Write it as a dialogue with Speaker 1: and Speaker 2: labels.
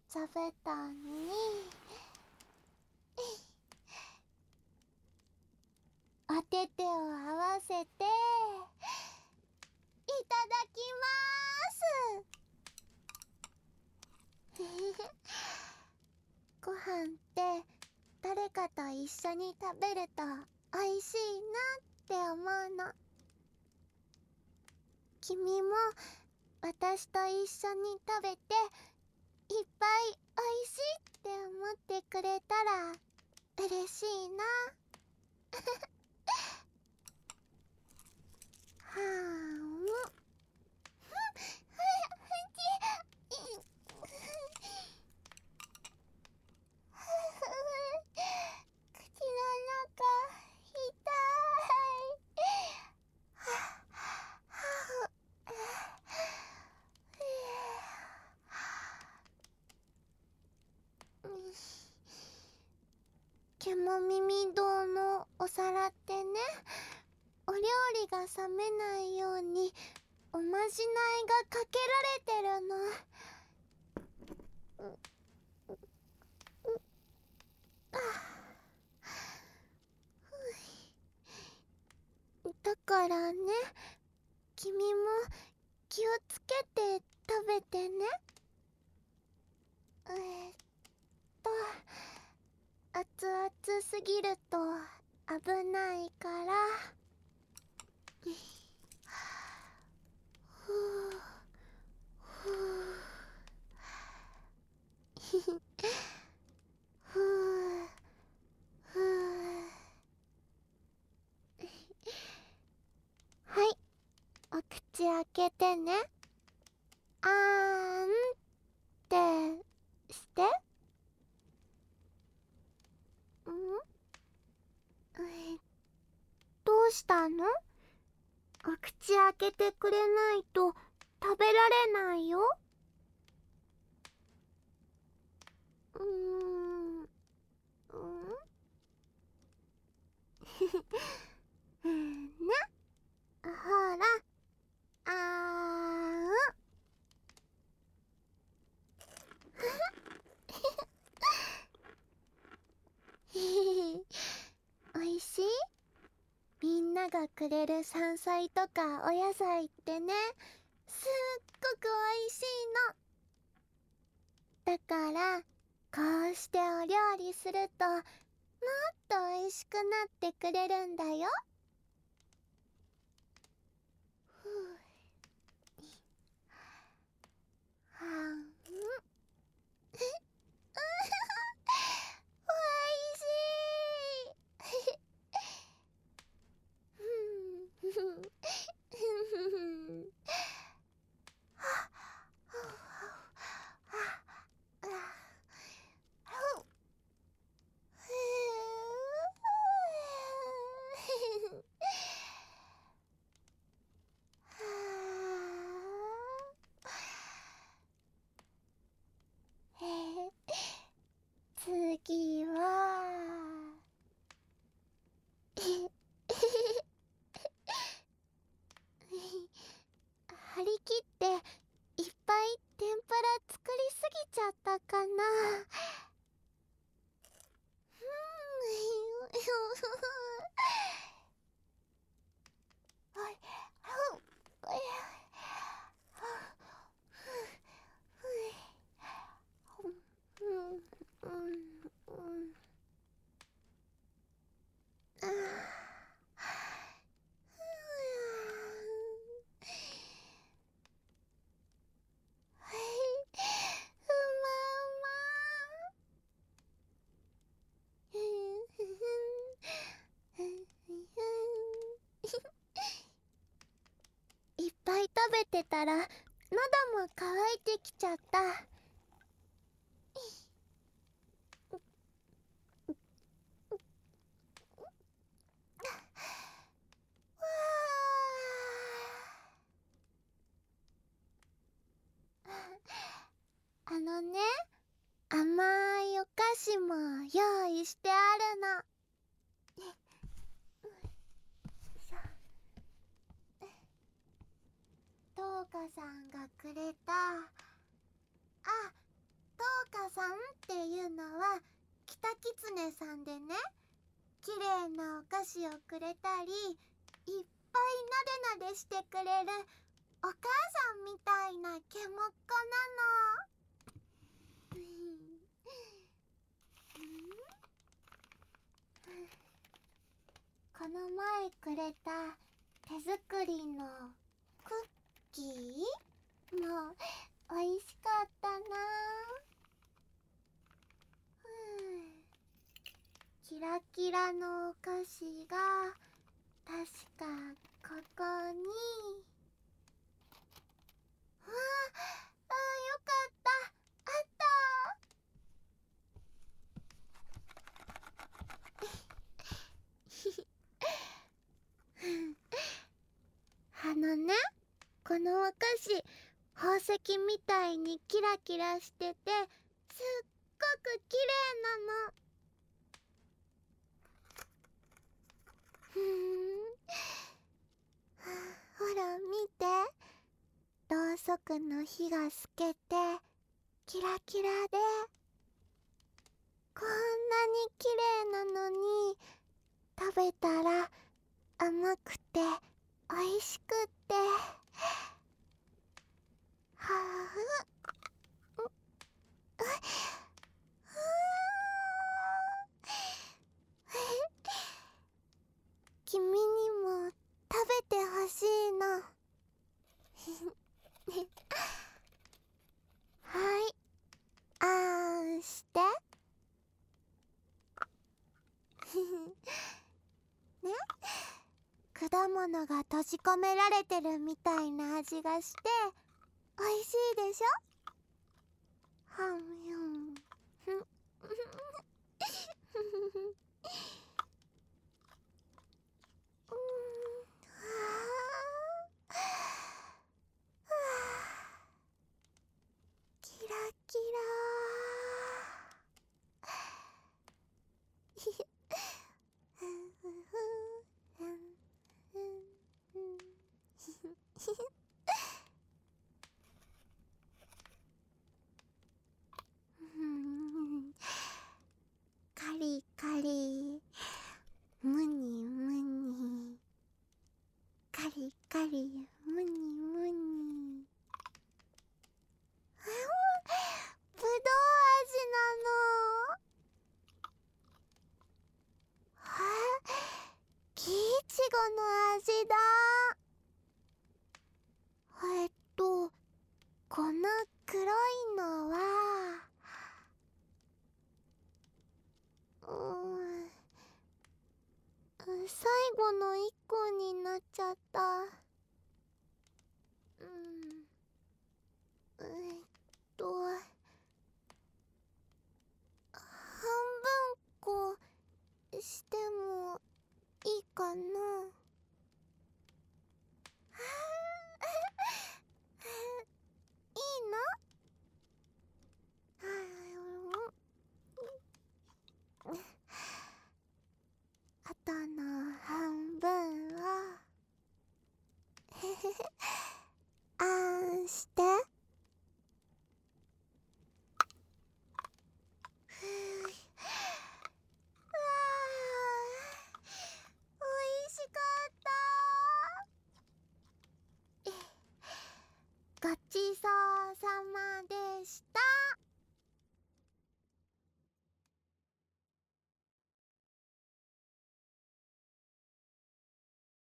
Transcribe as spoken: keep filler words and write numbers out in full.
Speaker 1: 座布団にお手手を合わせていただきまーす。ご飯って誰かと一緒に食べると美味しいなって思うの。君も私と一緒に食べていっぱい美味しいって思ってくれたら嬉しいな。はーん。口の中痛い。獣耳堂のお皿ってね、お料理が冷めないようにおまじないがかけられてるの。だからね、君も気をつけて食べてね。えーっと熱々すぎると危ないから。ふうふうふうふう。はい、お口開けてね。あーんってして。ん？え、どうしたの？お口開けてくれないと食べられないよ。うーん。うんね。ほら。あーん。おいしい？みんながくれる山菜とかお野菜ってね、すっごくおいしいの。だからこうしてお料理するともっとおいしくなってくれるんだよ。ふう。はん。おいしい。次は張り切っていっぱい天ぷら作りすぎちゃったかな。いっぱい食べてたら喉も渇いてきちゃった。あのね、甘いお菓子も用意してあるの。トウカさんがくれた、あ、トウカサさんっていうのはキタキツネさんでね、綺麗なお菓子をくれたり、いっぱいなでなでしてくれるお母さんみたいなケモッコなの。この前くれた手作りのクッキーも美味しかったな。キラキラのお菓子が確かここに。わあ、あー、よかった、あった。あのね、このお菓子宝石みたいにキラキラしてて、すっごく綺麗なの。ふーん。ほら見て、ろうそくの火が透けてキラキラで、こんなに綺麗なのに食べたら甘くて美味しくって、はぁ、うっ、うっ、君にも食べてほしいの。はい、あーんして。ね、果物が閉じ込められてるみたいな味がして美味しいでしょ。はんゆん。ふん。うん、はあ、キラキラー。ふふふふんふんふん。カリカリ、ムニムニ、カリカリ、ムニムニ。ぶどう味なの。あ、木いちごの味だ。えっとこの黒いのは、うーん、最後の一個になっちゃった。うん、えっと半分こしてもいいかな。いいの？あとの半分をあーんして。